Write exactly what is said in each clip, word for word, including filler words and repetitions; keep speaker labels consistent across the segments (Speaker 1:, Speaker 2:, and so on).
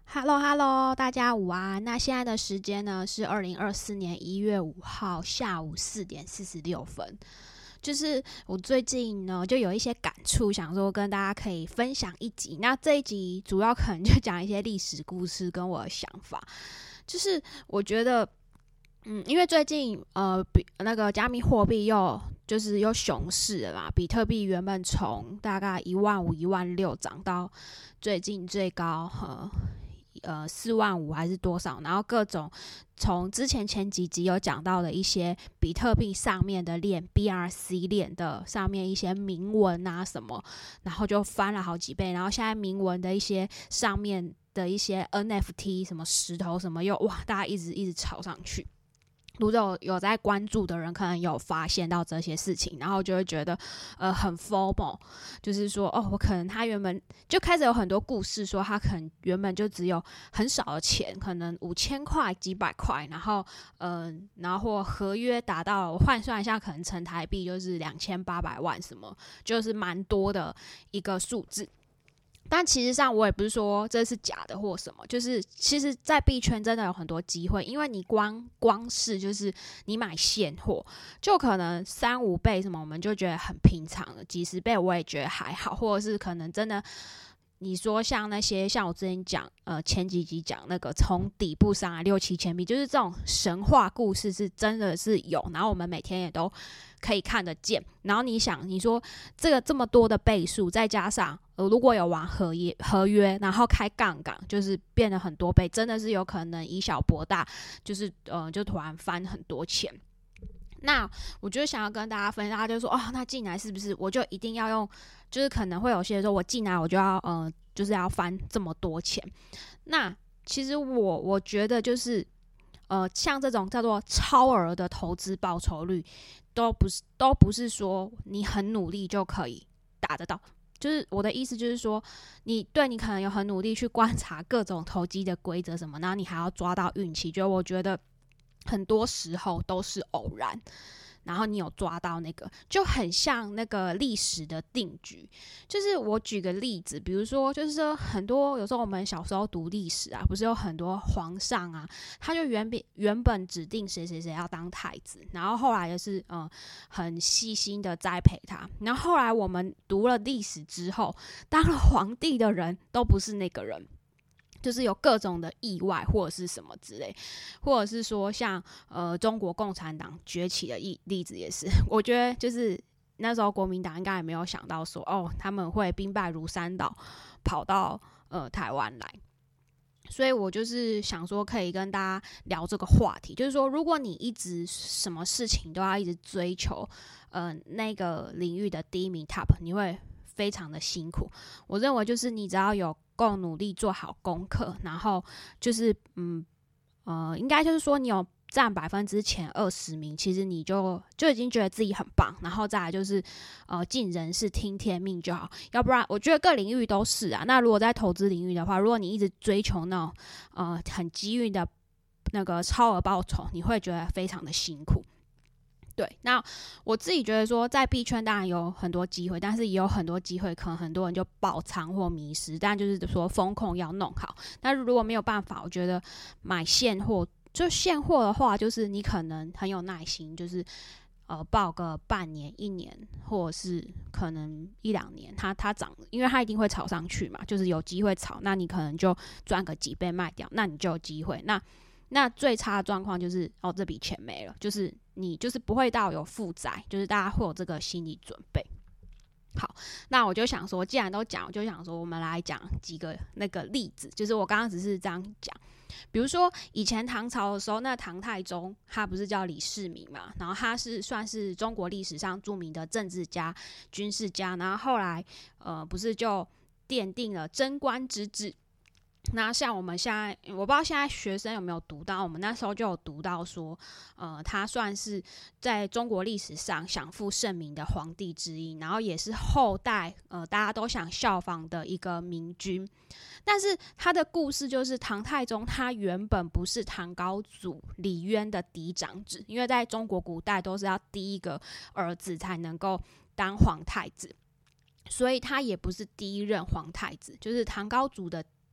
Speaker 1: Hello Hello，大家午安。那现在的时间呢是二零二四年一月五号下午四点四十六分。就是我最近呢就有一些感触，想说跟大家可以分享一集。那这一集主要可能就讲一些历史故事跟我的想法。就是我觉得，嗯，因为最近呃，比那个加密货币又就是又熊市了嘛，比特币原本从大概一万五、一万六涨到最近最高呃呃四万五还是多少，然后各种从之前前几集有讲到的一些比特币上面的链 B R C 链的上面一些铭文啊什么，然后就翻了好几倍，然后现在铭文的一些上面的一些 N F T 什么石头什么又哇，大家一直一直炒上去。如果有有在关注的人，可能有发现到这些事情，然后就会觉得，呃，很 FOMO， 就是说，哦，我可能他原本就开始有很多故事，说他可能原本就只有很少的钱，可能五千块、几百块，然后，嗯、呃，然后或合约达到了，我换算一下，可能成台币就是两千八百万，什么，就是蛮多的一个数字。但其实上我也不是说这是假的或什么，就是其实在币圈真的有很多机会，因为你光光是就是你买现货就可能三五倍什么，我们就觉得很平常了，几十倍我也觉得还好，或者是可能真的你说像那些像我之前讲呃前几集讲那个从底部上来六七千币，就是这种神话故事是真的是有，然后我们每天也都可以看得见。然后你想你说这个这么多的倍数，再加上呃如果有玩合约合约，然后开杠杆，就是变得很多倍，真的是有可能以小博大，就是呃就突然翻很多钱。那我就想要跟大家分享，大家就说哦，那进来是不是我就一定要用？就是可能会有些人说我进来我就要呃，就是要翻这么多钱。那其实我我觉得就是呃，像这种叫做超额的投资报酬率，都不是都不是说你很努力就可以达得到。就是我的意思，就是说，你对你可能有很努力去观察各种投机的规则什么，然后你还要抓到运气。就我觉得很多时候都是偶然，然后你有抓到那个，就很像那个历史的定局。就是我举个例子，比如说，就是说很多有时候我们小时候读历史啊，不是有很多皇上啊，他就原本原本指定谁谁谁要当太子，然后后来也是嗯、呃、很细心的栽培他，然后后来我们读了历史之后，当了皇帝的人都不是那个人。就是有各种的意外或者是什么之类，或者是说像呃中国共产党崛起的例子也是，我觉得就是那时候国民党应该也没有想到说哦他们会兵败如山倒跑到呃台湾来。所以我就是想说可以跟大家聊这个话题，就是说如果你一直什么事情都要一直追求呃那个领域的第一名 top， 你会非常的辛苦。我认为就是你只要有够努力做好功课，然后就是嗯呃，应该就是说你有占百分之前二十名，其实你就就已经觉得自己很棒。然后再来就是呃尽人事听天命就好，要不然我觉得各领域都是啊。那如果在投资领域的话，如果你一直追求那种呃很机运的那个超额报酬，你会觉得非常的辛苦。对，那我自己觉得说，在币圈当然有很多机会，但是也有很多机会，可能很多人就爆仓或迷失。但就是说，风控要弄好。但如果没有办法，我觉得买现货，就现货的话，就是你可能很有耐心，就是呃报个半年、一年，或者是可能一两年，它它涨，因为它一定会炒上去嘛，就是有机会炒，那你可能就赚个几倍卖掉，那你就有机会。那那最差的状况就是哦，这笔钱没了，就是你就是不会到有负债，就是大家会有这个心理准备。好，那我就想说，既然都讲，我就想说，我们来讲几个那个例子，就是我刚刚只是这样讲。比如说以前唐朝的时候，那唐太宗他不是叫李世民嘛，然后他是算是中国历史上著名的政治家、军事家，然后后来呃不是就奠定了贞观之治。那像我们现在，我不知道现在学生有没有读到，我们那时候就有读到说，呃，他算是在中国历史上享负盛名的皇帝之一，然后也是后代呃大家都想效仿的一个明君。但是他的故事就是唐太宗他原本不是唐高祖李渊的嫡长子，因为在中国古代都是要第一个儿子才能够当皇太子，所以他也不是第一任皇太子，就是唐高祖的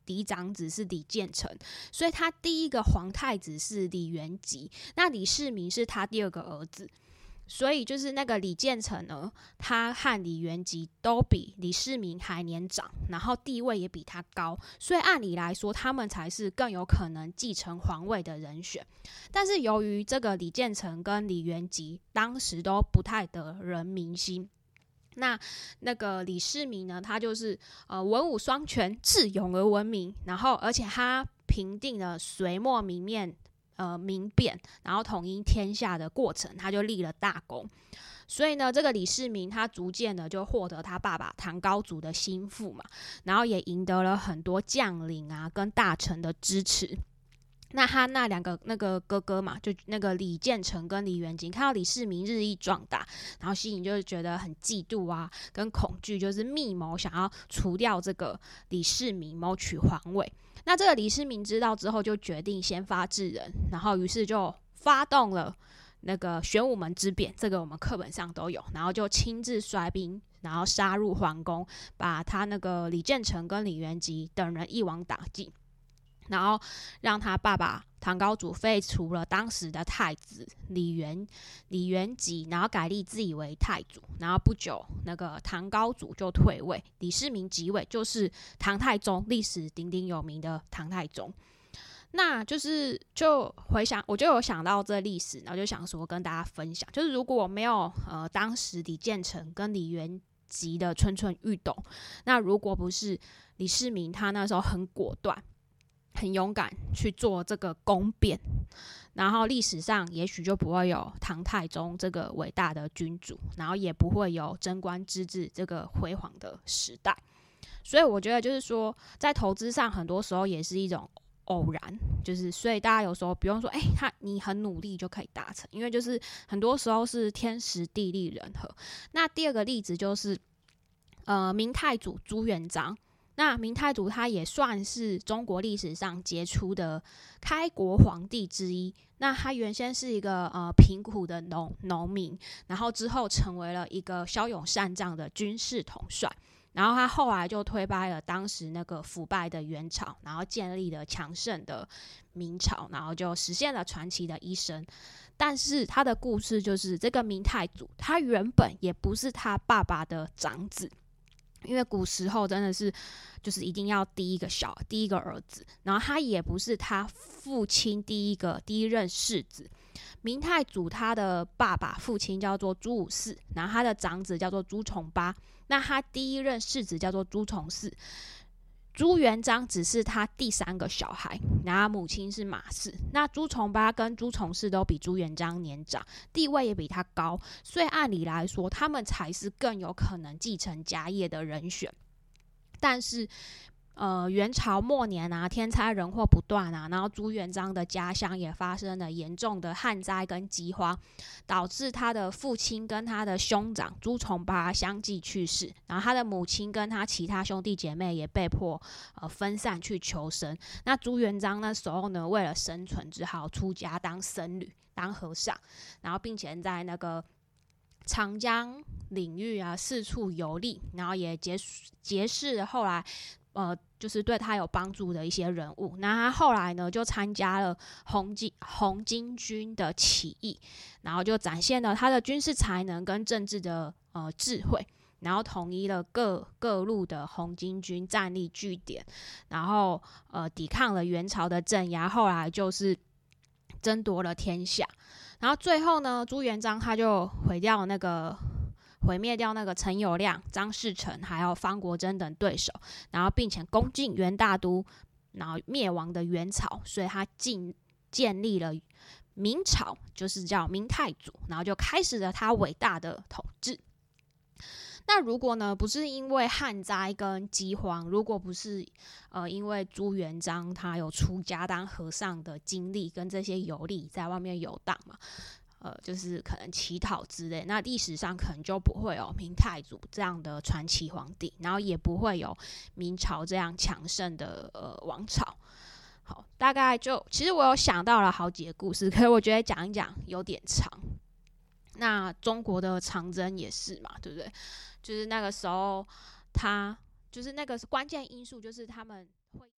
Speaker 1: 嫡长子是李建成，所以他第一个皇太子是李元吉，那李世民是他第二个儿子。所以就是那个李建成呢，他和李元吉都比李世民还年长，然后地位也比他高，所以按理来说他们才是更有可能继承皇位的人选。但是由于这个李建成跟李元吉当时都不太得人民心，那那个李世民呢，他就是呃文武双全，智勇而闻名，然后而且他平定了隋末民变呃民变，然后统一天下的过程，他就立了大功。所以呢，这个李世民他逐渐的就获得他爸爸唐高祖的心腹嘛，然后也赢得了很多将领啊跟大臣的支持。那他那两个那个哥哥嘛，就那个李建成跟李元吉，看到李世民日益壮大，然后心里就是觉得很嫉妒啊，跟恐惧，就是密谋想要除掉这个李世民，谋取皇位。那这个李世民知道之后，就决定先发制人，然后于是就发动了那个玄武门之变，这个我们课本上都有，然后就亲自率兵，然后杀入皇宫，把他那个李建成跟李元吉等人一网打尽。然后让他爸爸唐高祖废除了当时的太子李元李元吉，然后改立自己为太祖。然后不久，那个唐高祖就退位，李世民即位，就是唐太宗，历史鼎鼎有名的唐太宗。那就是就回想，我就有想到这历史，然后就想说跟大家分享，就是如果没有呃当时李建成跟李元吉的蠢蠢欲动，那如果不是李世民他那时候很果断，很勇敢去做这个宫变，然后历史上也许就不会有唐太宗这个伟大的君主，然后也不会有贞观之治这个辉煌的时代。所以我觉得就是说，在投资上很多时候也是一种偶然，就是所以大家有时候不用说，哎、欸，他你很努力就可以达成，因为就是很多时候是天时地利人和。那第二个例子就是，呃，明太祖朱元璋。那明太祖他也算是中国历史上杰出的开国皇帝之一。那他原先是一个呃贫苦的农农民，然后之后成为了一个骁勇善战的军事统帅。然后他后来就推翻了当时那个腐败的元朝，然后建立了强盛的明朝，然后就实现了传奇的一生。但是他的故事就是，这个明太祖他原本也不是他爸爸的长子。因为古时候真的是就是一定要第一个小第一个儿子，然后他也不是他父亲第一个第一任世子。明太祖他的爸爸父亲叫做朱五嗣，然后他的长子叫做朱重八，那他第一任世子叫做朱重嗣。朱元璋只是他第三个小孩，然后母亲是马氏。那朱重八跟朱重嗣都比朱元璋年长，地位也比他高，所以按理来说，他们才是更有可能继承家业的人选。但是呃，元朝末年啊，天灾人祸不断啊，然后朱元璋的家乡也发生了严重的旱灾跟饥荒，导致他的父亲跟他的兄长朱重八相继去世，然后他的母亲跟他其他兄弟姐妹也被迫呃分散去求生。那朱元璋那时候呢，为了生存，只好出家当僧侣、当和尚，然后并且在那个长江领域啊四处游历，然后也结结识了后来。呃，就是对他有帮助的一些人物。那他后来呢，就参加了红巾红巾军的起义，然后就展现了他的军事才能跟政治的呃智慧，然后统一了各各路的红巾军，战力据点，然后呃抵抗了元朝的镇压，后来就是争夺了天下。然后最后呢，朱元璋他就毁掉了那个。毁灭掉那个陈友谅、张士诚还有方国珍等对手，然后并且攻进元大都，然后灭亡的元朝，所以他进建立了明朝，就是叫明太祖，然后就开始了他伟大的统治。那如果呢，不是因为旱灾跟饥荒，如果不是呃因为朱元璋他有出家当和尚的经历跟这些游历在外面游荡嘛。呃，就是可能乞讨之类，那历史上可能就不会有明太祖这样的传奇皇帝，然后也不会有明朝这样强盛的呃王朝。好，大概就其实我有想到了好几个故事，可是我觉得讲一讲有点长。那中国的长征也是嘛，对不对？就是那个时候，他就是那个关键因素，就是他们会。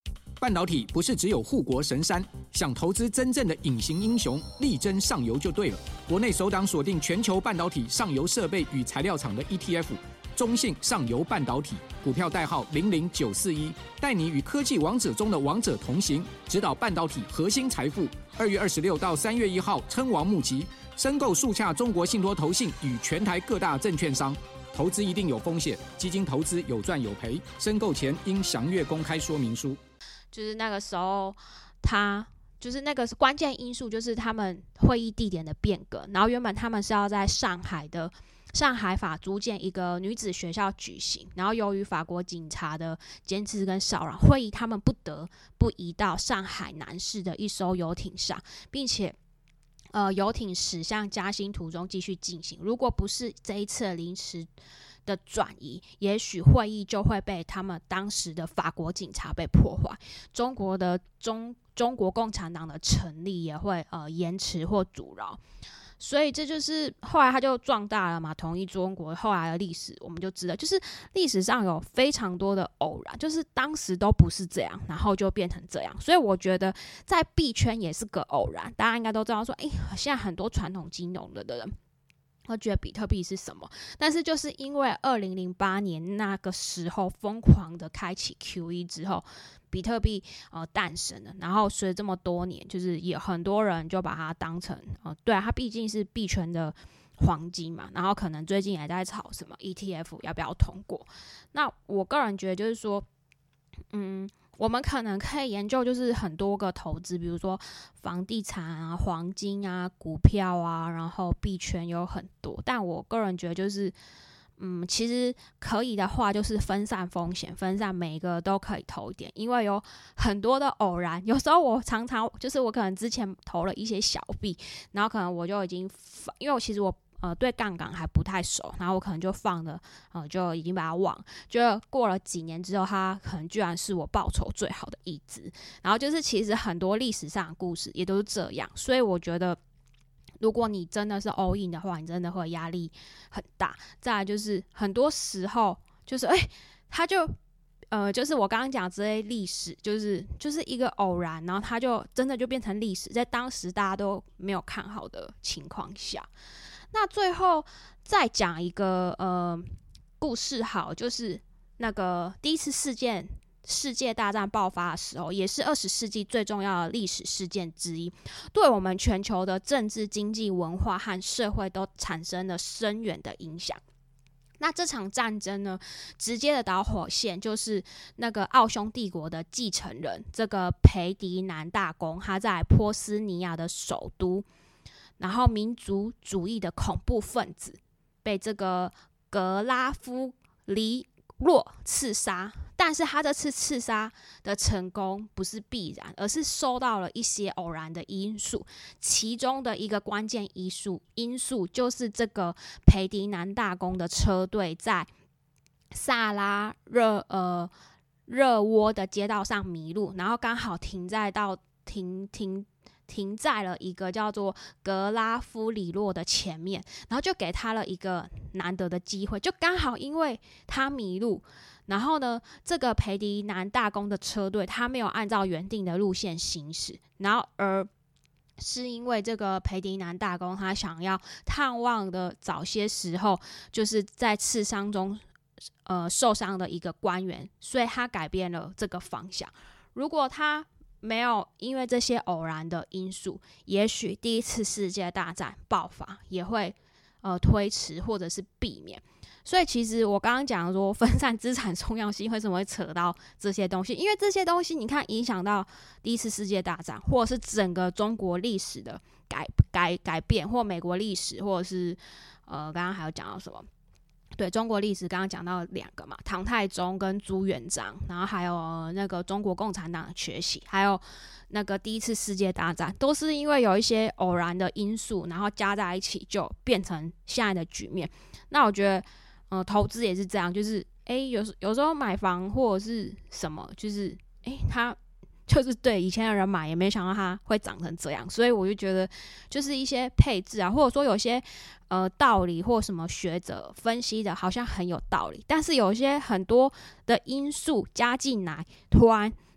Speaker 2: 半导体不是只有护国神山，想投资真正的隐形英雄，力争上游就对了。国内首档锁定全球半导体上游设备与材料厂的 E T F， 中信上游半导体，股票代号零零九四一，带你与科技王者中的王者同行，指导半导体核心财富。二月二十六到三月一号称王募集，申购速洽中国信托投信与全台各大证券商。投资一定有风险，基金投资有赚有赔，申购前应详阅公开说明书。
Speaker 1: 就是那个时候，他就是那个关键因素，就是他们会议地点的变革。然后原本他们是要在上海的上海法租界一个女子学校举行，然后由于法国警察的监视跟骚扰，会议他们不得不移到上海南市的一艘游艇上，并且呃，游艇驶向嘉兴途中继续进行。如果不是这一次临时的转移，也许会议就会被他们当时的法国警察被破坏，中国的中中国共产党的成立也会呃延迟或阻挠。所以这就是后来他就壮大了嘛，统一中国后来的历史我们就知道，就是历史上有非常多的偶然，就是当时都不是这样，然后就变成这样。所以我觉得在币圈也是个偶然，大家应该都知道说，哎，现在很多传统金融的人我觉得比特币是什么，但是就是因为二零零八年那个时候疯狂的开启 Q E 之后，比特币呃诞生了，然后随着这么多年，就是也很多人就把它当成呃，对啊，它毕竟是币圈的黄金嘛，然后可能最近也在炒什么 E T F 要不要通过。那我个人觉得就是说，嗯。我们可能可以研究就是很多个投资，比如说房地产啊、黄金啊、股票啊，然后币圈有很多。但我个人觉得就是，嗯，其实可以的话就是分散风险，分散每一个都可以投一点，因为有很多的偶然。有时候我常常就是我可能之前投了一些小币，然后可能我就已经，因为我其实我。呃，对杠杆还不太熟，然后我可能就放了，呃，就已经把它忘。就过了几年之后，它可能居然是我报酬最好的一支。然后就是其实很多历史上的故事也都是这样，所以我觉得，如果你真的是 all in 的话，你真的会压力很大。再来就是很多时候就是哎，它就。呃，就是我刚刚讲这些历史，就是就是一个偶然，然后它就真的就变成历史，在当时大家都没有看好的情况下。那最后再讲一个呃故事，好，就是那个第一次世界世界大战爆发的时候，也是二十世纪最重要的历史事件之一，对我们全球的政治、经济、文化和社会都产生了深远的影响。那这场战争呢，直接的导火线就是那个奥匈帝国的继承人，这个裴迪南大公，他在波斯尼亚的首都，然后民族主义的恐怖分子被这个格拉夫里洛刺杀。但是他这次刺杀的成功不是必然，而是受到了一些偶然的因素，其中的一个关键因素因素就是这个裴迪南大公的车队在萨拉热呃热窝的街道上迷路，然后刚好停在到停停停在了一个叫做格拉夫里洛的前面，然后就给他了一个难得的机会，就刚好因为他迷路。然后呢，这个裴迪南大公的车队他没有按照原定的路线行驶，然后而是因为这个裴迪南大公他想要探望的早些时候就是在刺伤中呃受伤的一个官员，所以他改变了这个方向。如果他没有因为这些偶然的因素，也许第一次世界大战爆发也会呃推迟或者是避免。所以其实我刚刚讲说分散资产重要性为什么会扯到这些东西，因为这些东西你看影响到第一次世界大战，或者是整个中国历史的改改改变，或美国历史，或者是呃刚刚还有讲到什么，对，中国历史刚刚讲到两个嘛，唐太宗跟朱元璋，然后还有、呃、那个中国共产党的崛起，还有那个第一次世界大战，都是因为有一些偶然的因素，然后加在一起就变成现在的局面。那我觉得呃，投资也是这样，就是诶，有有时候买房或者是什么，就是诶，他就是对以前的人买，也没想到他会长成这样，所以我就觉得，就是一些配置啊，或者说有些呃道理或什么学者分析的，好像很有道理，但是有一些很多的因素加进来，突然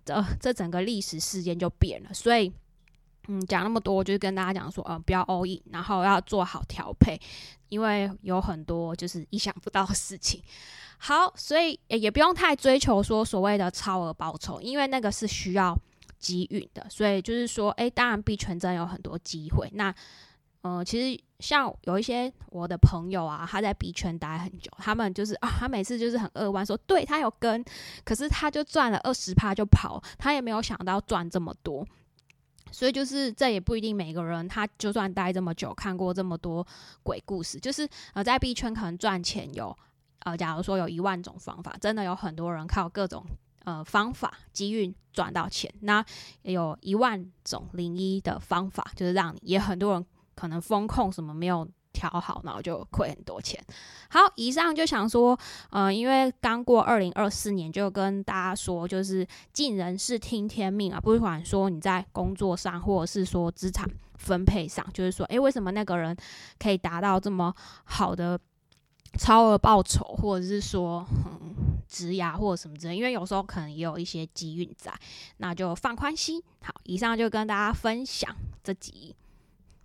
Speaker 1: 这这整个历史事件就变了。所以嗯，讲那么多，就是跟大家讲说，呃，不要 all in， 然后要做好调配，因为有很多就是意想不到的事情。好，所以也不用太追求说所谓的超额报酬，因为那个是需要机运的。所以就是说，哎，当然币圈真的有很多机会。那呃，其实像有一些我的朋友啊，他在币圈待很久，他们就是啊，他每次就是很扼腕说，对他有跟，可是他就赚了 百分之二十 就跑，他也没有想到赚这么多。所以就是这也不一定每个人他就算待这么久，看过这么多鬼故事，就是呃在币圈可能赚钱有呃假如说有一万种方法，真的有很多人靠各种呃方法机运赚到钱，那也有一万种零一的方法，就是让你也很多人可能风控什么没有调好，然后就亏很多钱。好，以上就想说，呃，因为刚过二零二四年，就跟大家说，就是尽人事听天命啊，不管说你在工作上，或者是说资产分配上，就是说，诶，为什么那个人可以达到这么好的超额报酬，或者是说，嗯，职涯或者什么之类，因为有时候可能也有一些机运在，那就放宽心。好，以上就跟大家分享这集。